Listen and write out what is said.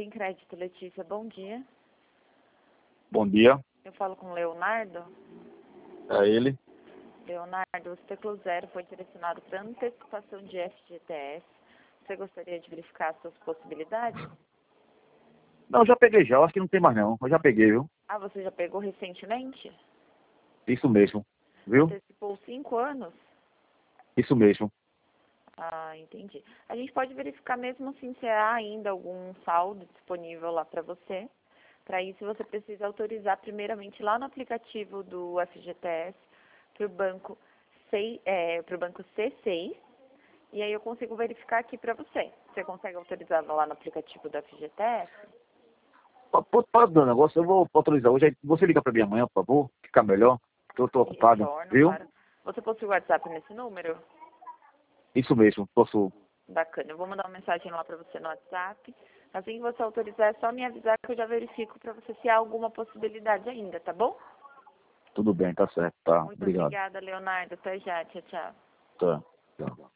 Tem Crédito, Letícia, bom dia. Bom dia, Eu falo com o Leonardo. é ele. Leonardo, o ciclo zero foi direcionado para antecipação de FGTS. Você gostaria de verificar as suas possibilidades? Não, eu já peguei já, eu acho que não tem mais não. Eu já peguei, viu? Ah, você já pegou recentemente? Isso mesmo, viu? Antecipou 5 anos? Isso mesmo. Ah, entendi. A gente pode verificar mesmo assim se há ainda algum saldo disponível lá para você. Para isso, você precisa autorizar primeiramente lá no aplicativo do FGTS para o banco C6. E aí eu consigo verificar aqui para você. Você consegue autorizar lá no aplicativo do FGTS? Para do negócio, eu vou autorizar hoje. Aí você liga para mim amanhã, por favor, ficar melhor, que eu tô ocupado, Retorno, viu? claro. Você possui o WhatsApp nesse número? Isso mesmo, posso. Bacana. Eu vou mandar uma mensagem lá para você no WhatsApp. Assim que você autorizar, é só me avisar que eu já verifico para você se há alguma possibilidade ainda, tá bom? Tudo bem, tá certo, tá. Muito Obrigado. obrigada, Leonardo. Até já. Tchau, tchau. Tá. Tá.